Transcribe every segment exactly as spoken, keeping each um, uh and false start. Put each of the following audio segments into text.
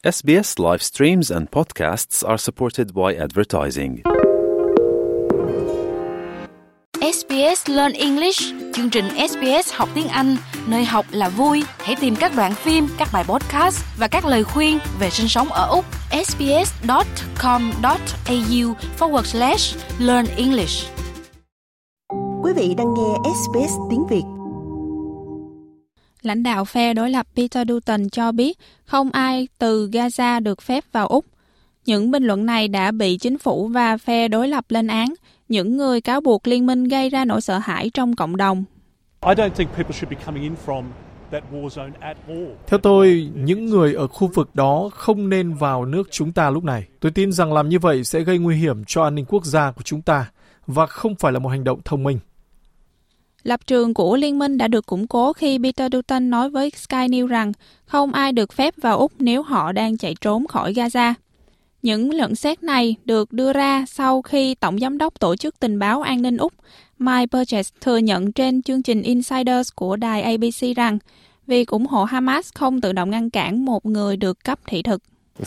S B S live streams and podcasts are supported by advertising. ét bê ét Learn English, chương trình ét bê ét học tiếng Anh, nơi học là vui. Hãy tìm các đoạn phim, các bài podcast và các lời khuyên về sinh sống ở Úc. sbs.com.au forward slash learn English. Quý vị đang nghe ét bê ét tiếng Việt. Lãnh đạo phe đối lập Peter Dutton cho biết không ai từ Gaza được phép vào Úc. Những bình luận này đã bị chính phủ và phe đối lập lên án, những người cáo buộc liên minh gây ra nỗi sợ hãi trong cộng đồng. Theo tôi, những người ở khu vực đó không nên vào nước chúng ta lúc này. Tôi tin rằng làm như vậy sẽ gây nguy hiểm cho an ninh quốc gia của chúng ta và không phải là một hành động thông minh. Lập trường của liên minh đã được củng cố khi Peter Dutton nói với Sky News rằng không ai được phép vào Úc nếu họ đang chạy trốn khỏi Gaza. Những nhận xét này được đưa ra sau khi Tổng Giám đốc Tổ chức Tình báo An ninh Úc Mike Burgess thừa nhận trên chương trình Insiders của đài A B C rằng việc ủng hộ Hamas không tự động ngăn cản một người được cấp thị thực.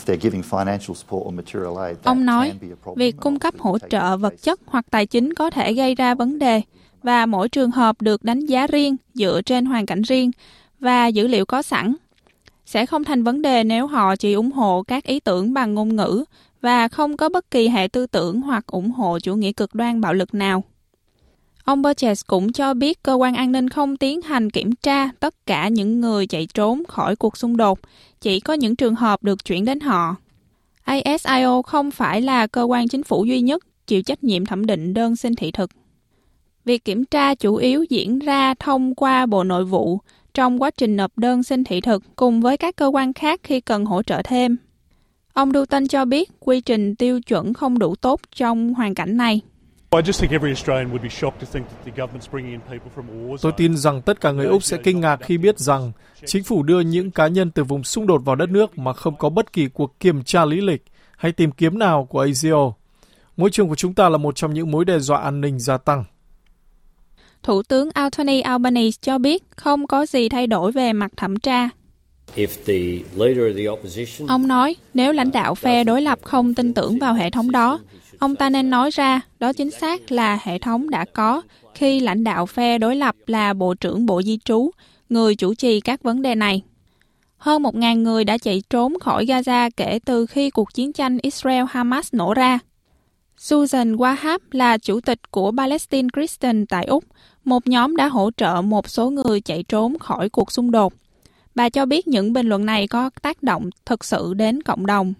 Ông nói, việc cung cấp hỗ trợ vật chất hoặc tài chính có thể gây ra vấn đề, và mỗi trường hợp được đánh giá riêng dựa trên hoàn cảnh riêng và dữ liệu có sẵn. Sẽ không thành vấn đề nếu họ chỉ ủng hộ các ý tưởng bằng ngôn ngữ và không có bất kỳ hệ tư tưởng hoặc ủng hộ chủ nghĩa cực đoan bạo lực nào. Ông Burgess cũng cho biết cơ quan an ninh không tiến hành kiểm tra tất cả những người chạy trốn khỏi cuộc xung đột, chỉ có những trường hợp được chuyển đến họ. A S I O không phải là cơ quan chính phủ duy nhất chịu trách nhiệm thẩm định đơn xin thị thực. Việc kiểm tra chủ yếu diễn ra thông qua Bộ Nội vụ trong quá trình nộp đơn xin thị thực cùng với các cơ quan khác khi cần hỗ trợ thêm. Ông Dutton cho biết quy trình tiêu chuẩn không đủ tốt trong hoàn cảnh này. Tôi tin rằng tất cả người Úc sẽ kinh ngạc khi biết rằng chính phủ đưa những cá nhân từ vùng xung đột vào đất nước mà không có bất kỳ cuộc kiểm tra lý lịch hay tìm kiếm nào của A S I O. Môi trường của chúng ta là một trong những mối đe dọa an ninh gia tăng. Thủ tướng Anthony Albanese cho biết không có gì thay đổi về mặt thẩm tra. Ông nói, nếu lãnh đạo phe đối lập không tin tưởng vào hệ thống đó, ông ta nên nói ra đó chính xác là hệ thống đã có khi lãnh đạo phe đối lập là Bộ trưởng Bộ Di trú, người chủ trì các vấn đề này. Hơn một nghìn người đã chạy trốn khỏi Gaza kể từ khi cuộc chiến tranh Israel-Hamas nổ ra. Susan Wahab là chủ tịch của Palestine Christian tại Úc, một nhóm đã hỗ trợ một số người chạy trốn khỏi cuộc xung đột. Bà cho biết những bình luận này có tác động thực sự đến cộng đồng.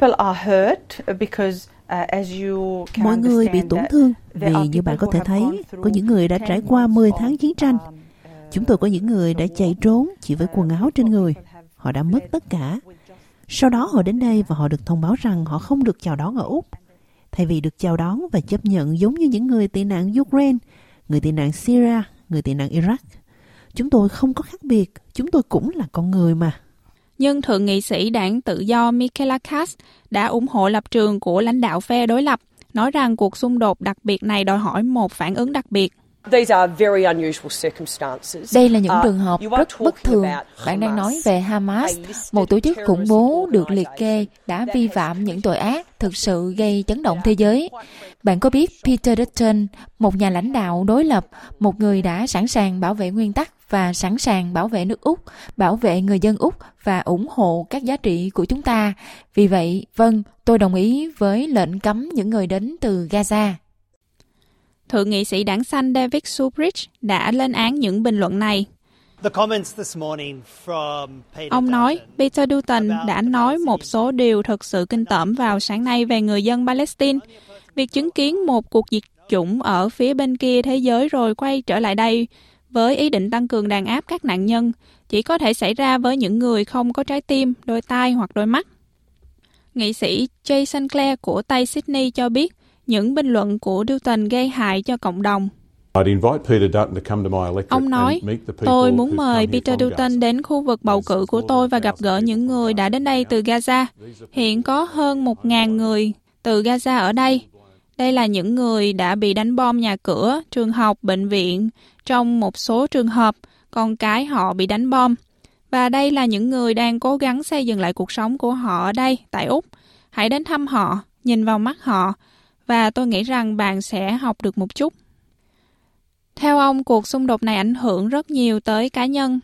Mọi người bị tổn thương vì như bạn có thể thấy, có những người đã trải qua mười tháng chiến tranh. Chúng tôi có những người đã chạy trốn chỉ với quần áo trên người. Họ đã mất tất cả. Sau đó họ đến đây và họ được thông báo rằng họ không được chào đón ở Úc. Thay vì được chào đón và chấp nhận giống như những người tị nạn Ukraine, người tị nạn Syria, người tị nạn Iraq. Chúng tôi không có khác biệt, chúng tôi cũng là con người mà. Nhưng Thượng nghị sĩ đảng Tự do Michaela Cass đã ủng hộ lập trường của lãnh đạo phe đối lập, nói rằng cuộc xung đột đặc biệt này đòi hỏi một phản ứng đặc biệt. Đây là những trường hợp rất bất thường. Bạn đang nói về Hamas, một tổ chức khủng bố được liệt kê đã vi phạm những tội ác thực sự gây chấn động thế giới. Bạn có biết Peter Dutton, một nhà lãnh đạo đối lập, một người đã sẵn sàng bảo vệ nguyên tắc và sẵn sàng bảo vệ nước Úc, bảo vệ người dân Úc và ủng hộ các giá trị của chúng ta. Vì vậy, vâng, tôi đồng ý với lệnh cấm những người đến từ Gaza. Thượng nghị sĩ đảng xanh David Subridge đã lên án những bình luận này. Ông nói, Peter Dutton đã nói một số điều thực sự kinh tởm vào sáng nay về người dân Palestine. Việc chứng kiến một cuộc diệt chủng ở phía bên kia thế giới rồi quay trở lại đây với ý định tăng cường đàn áp các nạn nhân chỉ có thể xảy ra với những người không có trái tim, đôi tai hoặc đôi mắt. Nghị sĩ Jason Clare của Tây Sydney cho biết những bình luận của Dutton gây hại cho cộng đồng. Ông nói, tôi muốn mời Peter Dutton đến khu vực bầu cử của tôi và gặp gỡ những người đã đến đây từ Gaza. Hiện có hơn một nghìn người từ Gaza ở đây. Đây là những người đã bị đánh bom nhà cửa, trường học, bệnh viện. Trong một số trường hợp, con cái họ bị đánh bom. Và đây là những người đang cố gắng xây dựng lại cuộc sống của họ ở đây, tại Úc. Hãy đến thăm họ, nhìn vào mắt họ, và tôi nghĩ rằng bạn sẽ học được một chút. Theo ông, cuộc xung đột này ảnh hưởng rất nhiều tới cá nhân.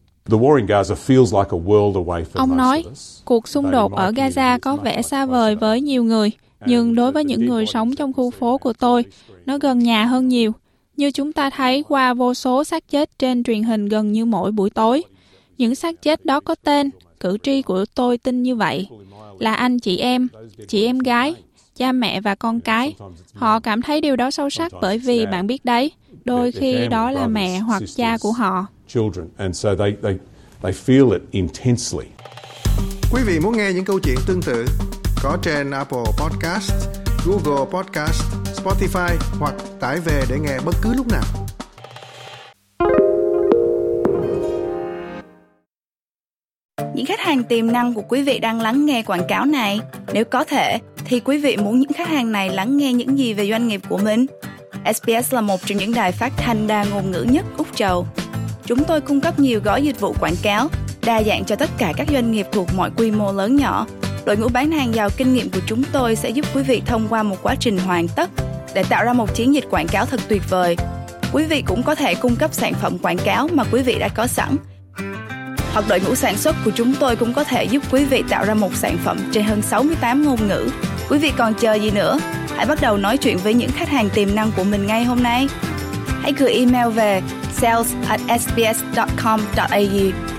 Ông nói, cuộc xung đột ở Gaza có vẻ xa vời với nhiều người, nhưng đối với những người sống trong khu phố của tôi, nó gần nhà hơn nhiều. Như chúng ta thấy qua vô số xác chết trên truyền hình gần như mỗi buổi tối. Những xác chết đó có tên, cử tri của tôi tin như vậy, là anh chị em, chị em gái, cha mẹ và con cái. Họ cảm thấy điều đó sâu sắc bởi vì bạn biết đấy, đôi khi đó là mẹ hoặc cha của họ. Quý vị muốn nghe những câu chuyện tương tự có trên Apple Podcast, Google Podcast, Spotify hoặc tải về để nghe bất cứ lúc nào. Những khách hàng tiềm năng của quý vị đang lắng nghe quảng cáo này. Nếu có thể, thì quý vị muốn những khách hàng này lắng nghe những gì về doanh nghiệp của mình? ét bê ét là một trong những đài phát thanh đa ngôn ngữ nhất Úc Châu. Chúng tôi cung cấp nhiều gói dịch vụ quảng cáo, đa dạng cho tất cả các doanh nghiệp thuộc mọi quy mô lớn nhỏ. Đội ngũ bán hàng giàu kinh nghiệm của chúng tôi sẽ giúp quý vị thông qua một quá trình hoàn tất để tạo ra một chiến dịch quảng cáo thật tuyệt vời. Quý vị cũng có thể cung cấp sản phẩm quảng cáo mà quý vị đã có sẵn. Hoặc đội ngũ sản xuất của chúng tôi cũng có thể giúp quý vị tạo ra một sản phẩm trên hơn sáu mươi tám ngôn ngữ. Quý vị còn chờ gì nữa? Hãy bắt đầu nói chuyện với những khách hàng tiềm năng của mình ngay hôm nay. Hãy gửi email về sales at s b s dot com dot a u